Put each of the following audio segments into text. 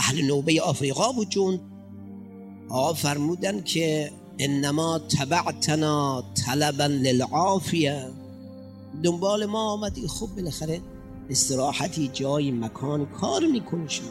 اهل نوبه آفریقا بود جون. آقا فرمودن که انما تبعتنا طلبا للعافیه، دنبال ما آمدی، خب بالاخره استراحتی، جایی، مکان، کار میکنی شما.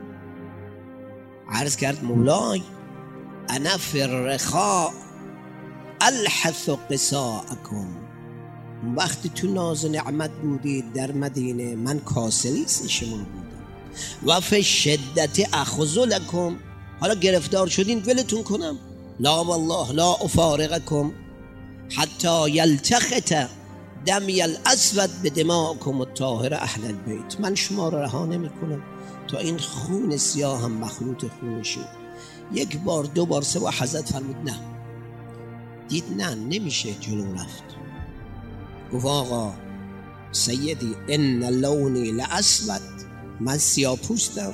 عرض کرد مولای انا فی الرخاء الحث قصاءکم، وقتی تو ناز و نعمت بودید در مدینه من کاسلیس شما بودم. و فی شدت اخذ لکم، حالا گرفتار شدین ولتون کنم؟ لا والله لا افارقکم حتی یلتخط دمی الاسود به دماءکم الطاهر اهل البیت، من شما را رها نمی کنم تا این خون سیاه هم مخلوط خون شد. یک بار، دو بار، سه بار حضرت فرمود نه. دید نه نمیشه جلو رفت. گفت آقا سیدی ان لونی لاسود، من سیاه پوستم،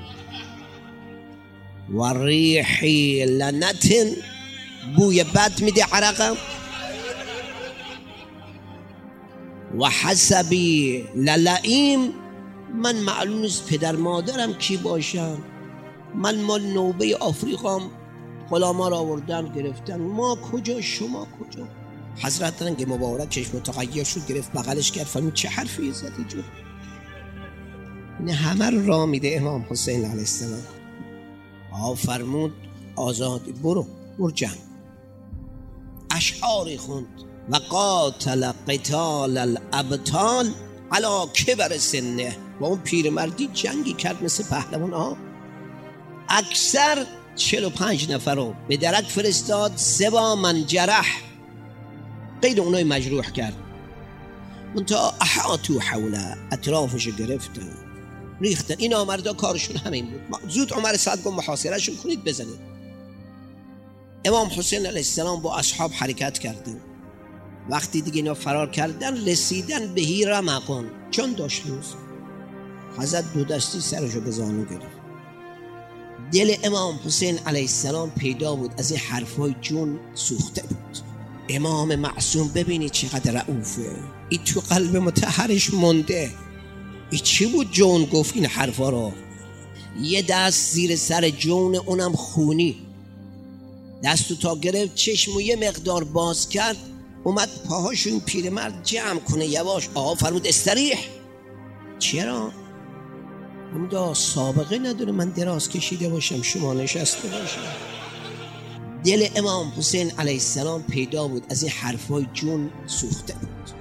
و ریحی لنتن، بوی بد میده عرقم، و حسبی للئیم، من معلوم نیست پدر مادرم کی باشن، من مال نوبه آفریقام، غلاما را آوردن گرفتن، ما کجا شما کجا؟ حضرت رنگ مبارک چشم متغیر شد، گرفت بغلش کرد، فرمود چه حرفی زدی جون؟ این همه رو راه میده امام حسین علیه السلام. فرمود آزادی، برو جنگ. اشعاری خوند و قاتل قتال الابطال علی کبر سنه، با اون پیرمردی جنگی کرد مثل پهلوان ها. اکثر 45 نفر رو به درک فرستاد، 3 من جرح، غیر اونای مجروح کرد. منتها احاطو حوله، اطرافشو گرفتن ریختن. این آمردا کارشون همین بود، زود عمر سعد گفت محاصرهشون کنید بزنید. امام حسین علیه السلام با اصحاب حرکت کردن. وقتی دیگه اینا فرار کردن رسیدن به هیرمقان، چون داشت روز حضرت دو دستی سرشو به زانو گرفت. دل امام حسین علیه السلام پیدا بود از این حرفای جون سوخته بود. امام معصوم ببینید چقدر رئوفه، این تو قلب مطهرش مونده. این چی بود جون گفت این حرفا رو؟ یه دست زیر سر جون، اونم خونی، دستو تا گرفت، چشمو یه مقدار باز کرد، اومد پاهاشو این پیرمرد جمع کنه یواش. آقا فرمود استریح. چرا؟ همون سابقه نداره من دراز کشیده باشم شما نشسته باشم. دل امام حسین علیه السلام پیدا بود از این حرفای جون سوخته بود.